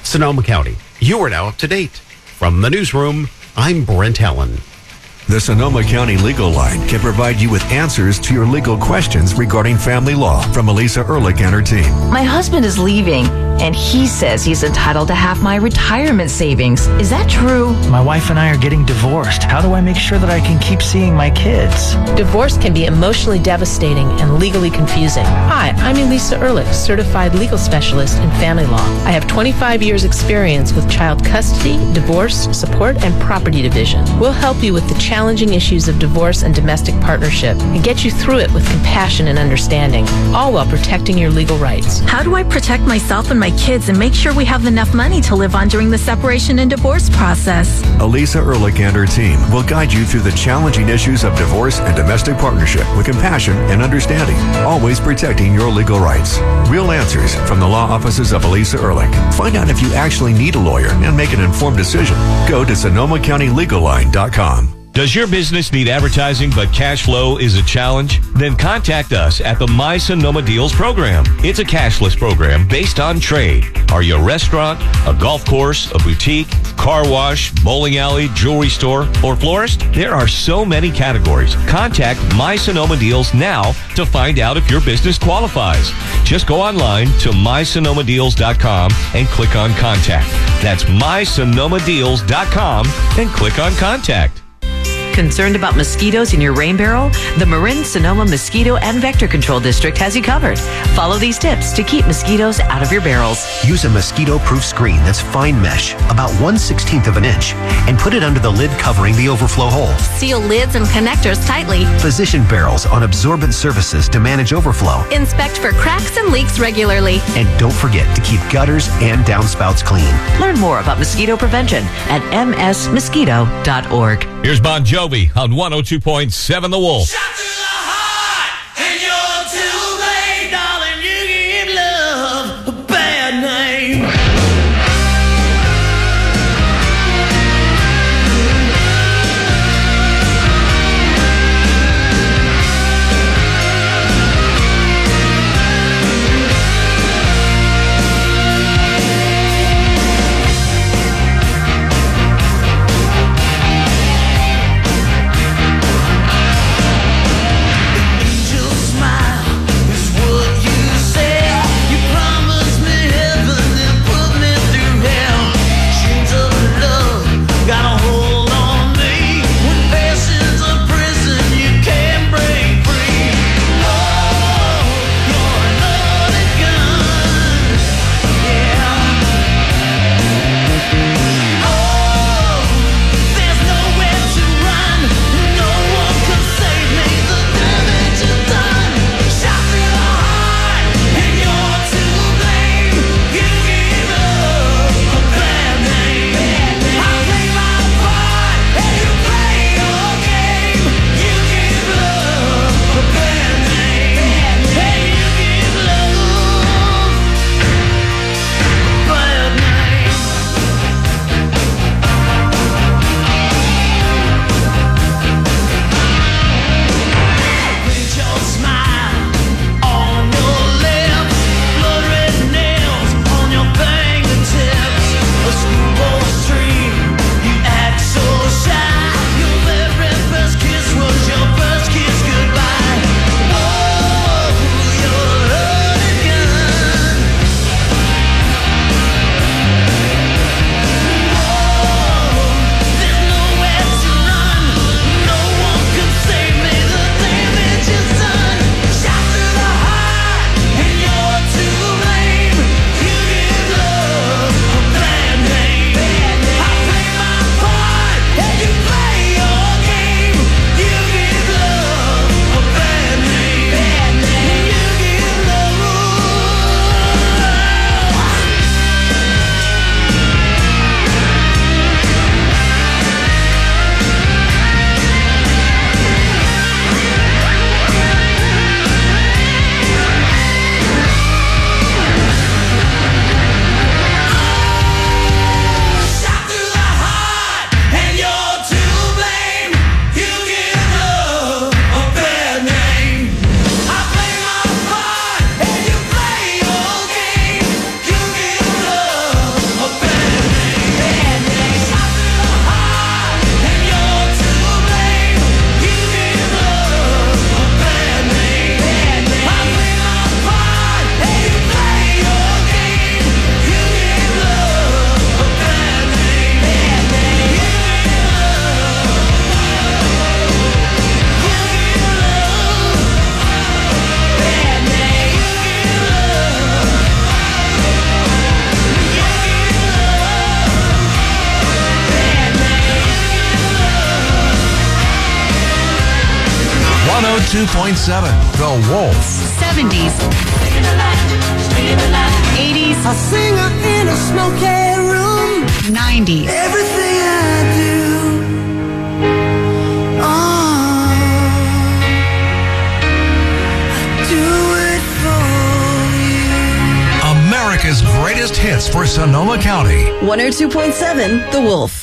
Sonoma County. You are now up to date. From the newsroom, I'm Brent Allen. The Sonoma County Legal Line can provide you with answers to your legal questions regarding family law from Elisa Ehrlich and her team. My husband is leaving, and he says he's entitled to half my retirement savings. Is that true? My wife and I are getting divorced. How do I make sure that I can keep seeing my kids? Divorce can be emotionally devastating and legally confusing. Hi, I'm Elisa Ehrlich, certified legal specialist in family law. I have 25 years experience with child custody, divorce, support, and property division. We'll help you with the challenging issues of divorce and domestic partnership and get you through it with compassion and understanding, all while protecting your legal rights. How do I protect myself and my kids and make sure we have enough money to live on during the separation and divorce process? Elisa Ehrlich and her team will guide you through the challenging issues of divorce and domestic partnership with compassion and understanding, always protecting your legal rights. Real answers from the law offices of Elisa Ehrlich. Find out if you actually need a lawyer and make an informed decision. Go to SonomaCountyLegalLine.com. Does your business need advertising but cash flow is a challenge? Then contact us at the My Sonoma Deals program. It's a cashless program based on trade. Are you a restaurant, a golf course, a boutique, car wash, bowling alley, jewelry store, or florist? There are so many categories. Contact My Sonoma Deals now to find out if your business qualifies. Just go online to MySonomaDeals.com and click on Contact. That's MySonomaDeals.com and click on Contact. Concerned about mosquitoes in your rain barrel? The Marin Sonoma Mosquito and Vector Control District has you covered. Follow these tips to keep mosquitoes out of your barrels. Use a mosquito-proof screen that's fine mesh, about 1/16 of an inch, and put it under the lid covering the overflow hole. Seal lids and connectors tightly. Position barrels on absorbent surfaces to manage overflow. Inspect for cracks and leaks regularly. And don't forget to keep gutters and downspouts clean. Learn more about mosquito prevention at msmosquito.org. Here's Bon Jovi on 102.7 The Wolf. Shot to the heart, and you're too late, darling. You give love a bad name. 102.7 The Wolf. 70s. 80s. A singer in a smoky room. 90s. Everything I do, I do it for you. America's greatest hits for Sonoma County. 102.7 The Wolf.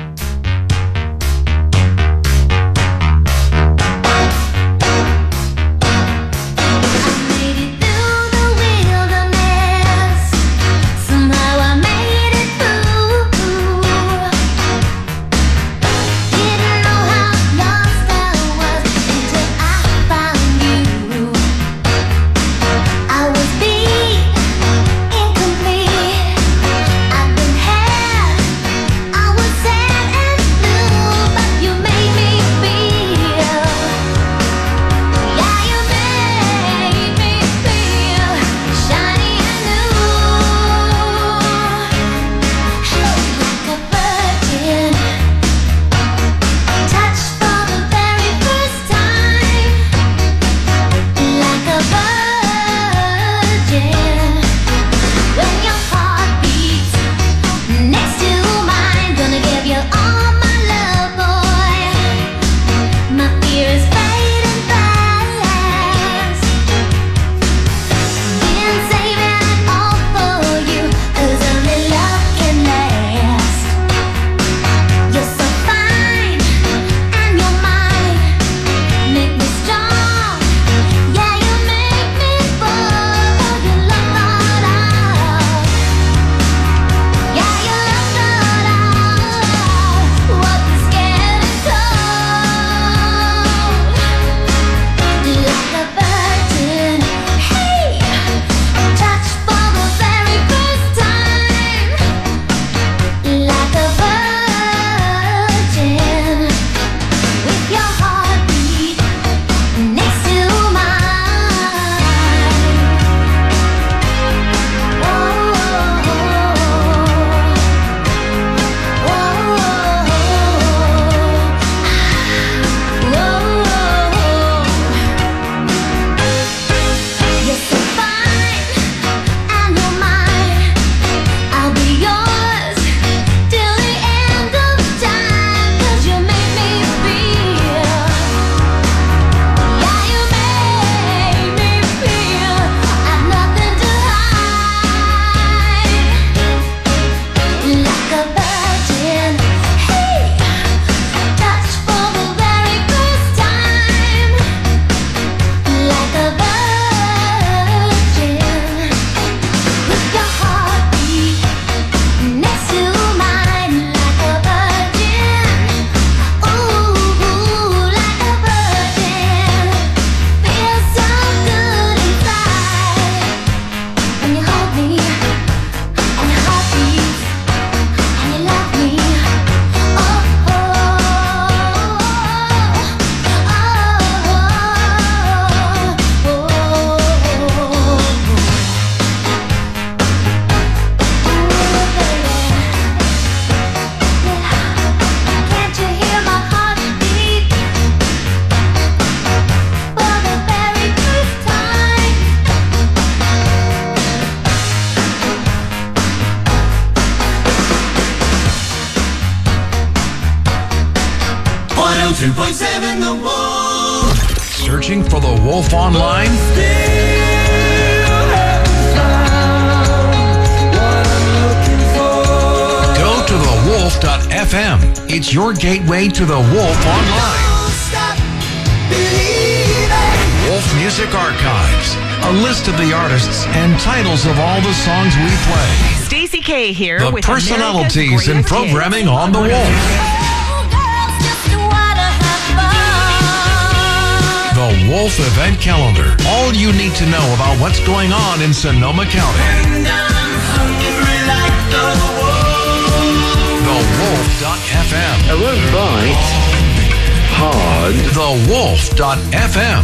The Wolf. Searching for The Wolf online? Go to thewolf.fm. It's your gateway to The Wolf online. Wolf Music Archives. A list of the artists and titles of all the songs we play. Stacey K here The with personalities and programming on The Wolf. The Wolf Event Calendar. All you need to know about what's going on in Sonoma County. TheWolf.fm. I won't bite hard. TheWolf.fm.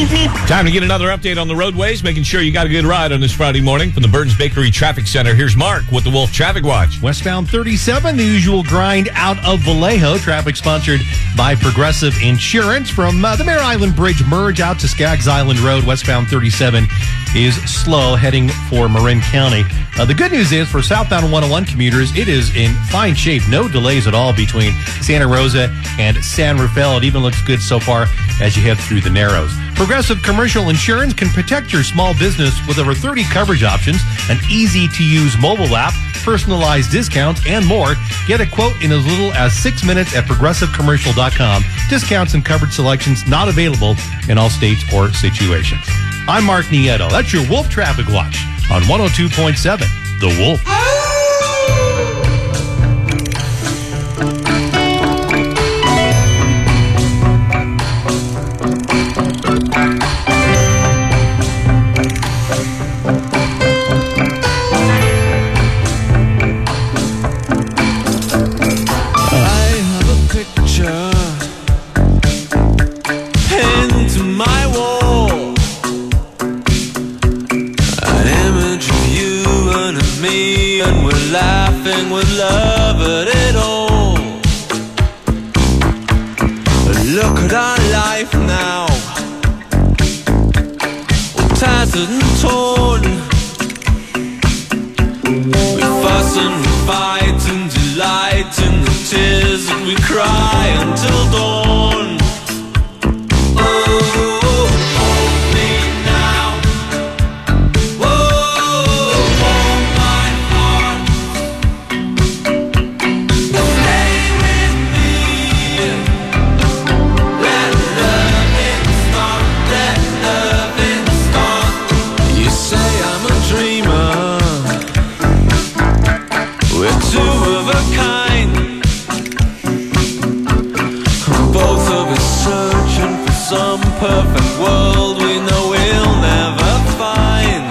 Time to get another update on the roadways, making sure you got a good ride on this Friday morning. From the Burns Bakery Traffic Center, here's Mark with the Wolf Traffic Watch. Westbound 37, the usual grind out of Vallejo. Traffic sponsored by Progressive Insurance. From the Mare Island Bridge merge out to Skaggs Island Road, westbound 37 is slow heading for Marin County. The good news is for southbound 101 commuters, it is in fine shape. No delays at all between Santa Rosa and San Rafael. It even looks good so far as you head through the Narrows. Progressive Commercial Insurance can protect your small business with over 30 coverage options, an easy-to-use mobile app, personalized discounts, and more. Get a quote in as little as 6 minutes at progressivecommercial.com. Discounts and coverage selections not available in all states or situations. I'm Mark Nieto. That's your Wolf Traffic Watch on 102.7 The Wolf. Laughing with love at it all. Look at our life now, all tattered and torn. We fuss and we fight and delight in the tears that we cry until dawn. Some perfect world we know we'll never find.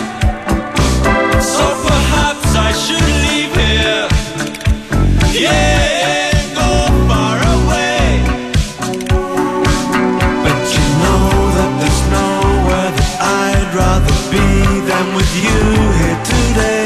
So perhaps I should leave here, yeah, go far away. But you know that there's nowhere that I'd rather be than with you here today.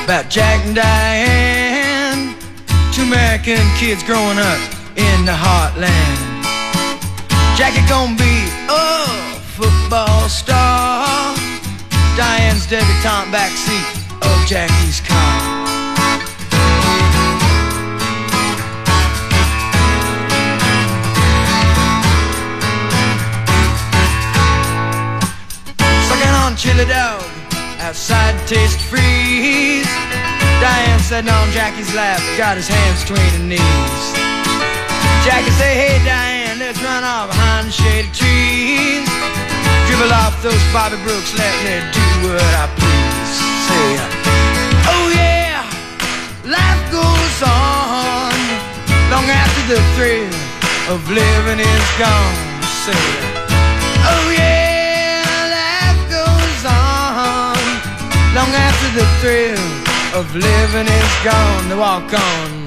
about Jack and Diane, two American kids growing up in the heartland. Jackie gonna be a football star, Diane's debutante backseat of Jackie's car. Sucking on chili dog outside Taste Freeze, Diane sitting on Jackie's lap, got his hands between her knees. Jackie say, hey Diane, let's run off behind the shady trees, dribble off those Bobby Brooks, let me do what I please. Say, oh yeah, life goes on long after the thrill of living is gone. Say, oh yeah, life goes on long after the thrill of living is gone. They walk on.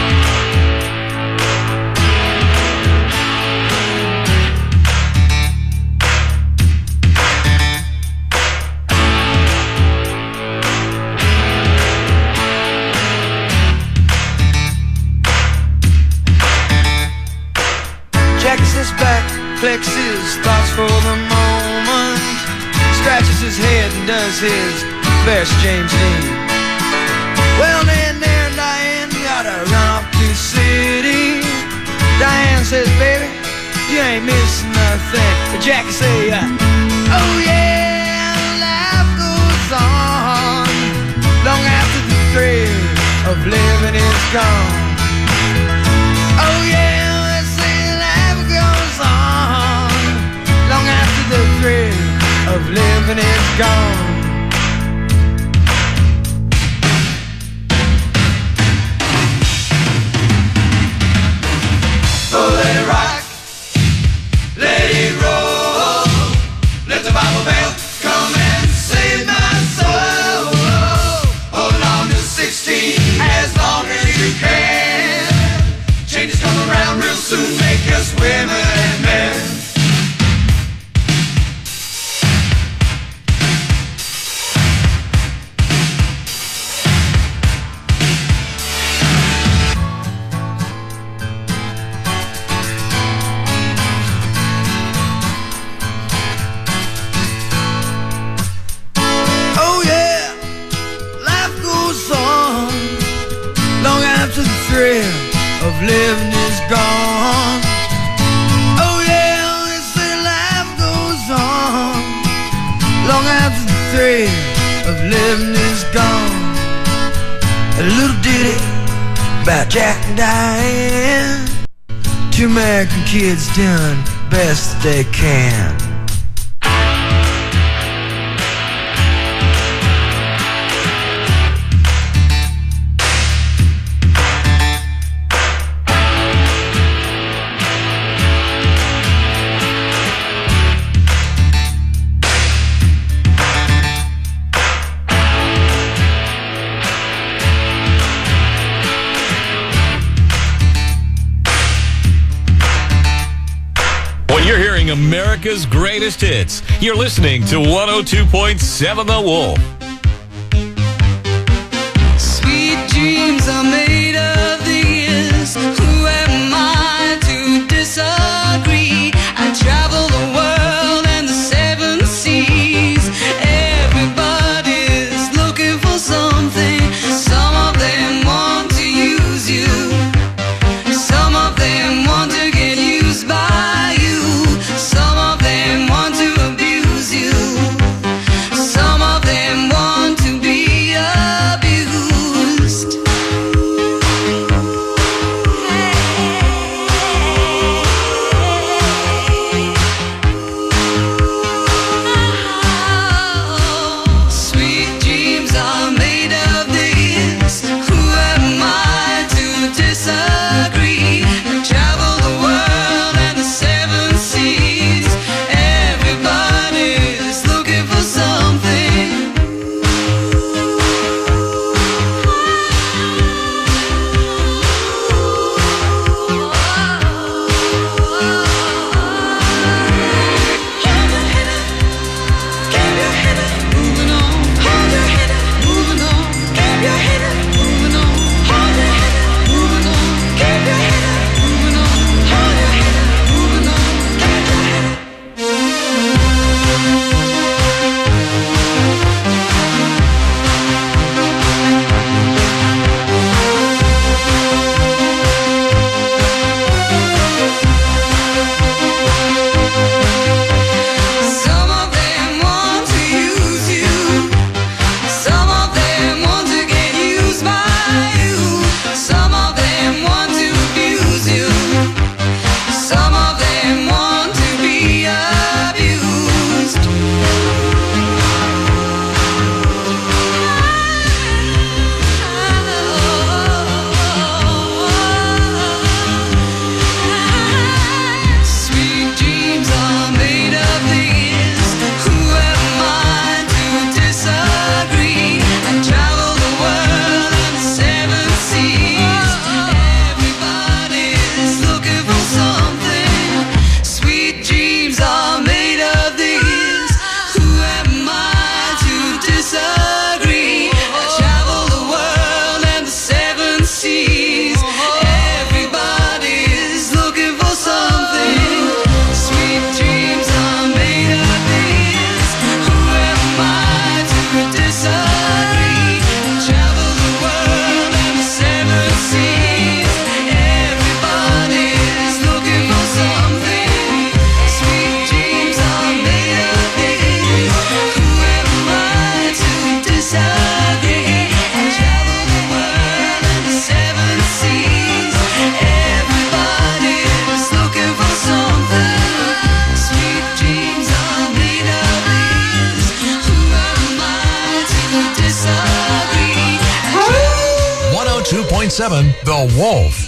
Jackie sits back, collects his thoughts for the moment, scratches his head and does his best James Dean. Well, then there, Diane, gotta run off to the city. Diane says, baby, you ain't missing nothing. But Jackie say, oh yeah, life goes on long after the thrill of living is gone. Oh yeah, let's say life goes on long after the thrill of living is gone. Oh, let it rock, let it roll, let the Bible bell come and save my soul. Hold on to 16 as long as you can. Changes come around real soon, make us women and men. Thrill of living is gone. Oh yeah, they say life goes on long after the thrill of living is gone. A little ditty about Jack and Diane, two American kids doing best they can. You're hearing America's greatest hits. You're listening to 102.7 The Wolf. Sweet dreams are made of these. Who am I to disagree? I travel the world and the seven seas. Everybody's looking for something. Some of them want to use you. Some of them want to get used by you. Some of them want to abuse you. Some of them want 92.7 The Wolf.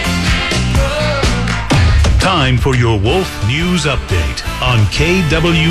Time for your Wolf News Update on KW.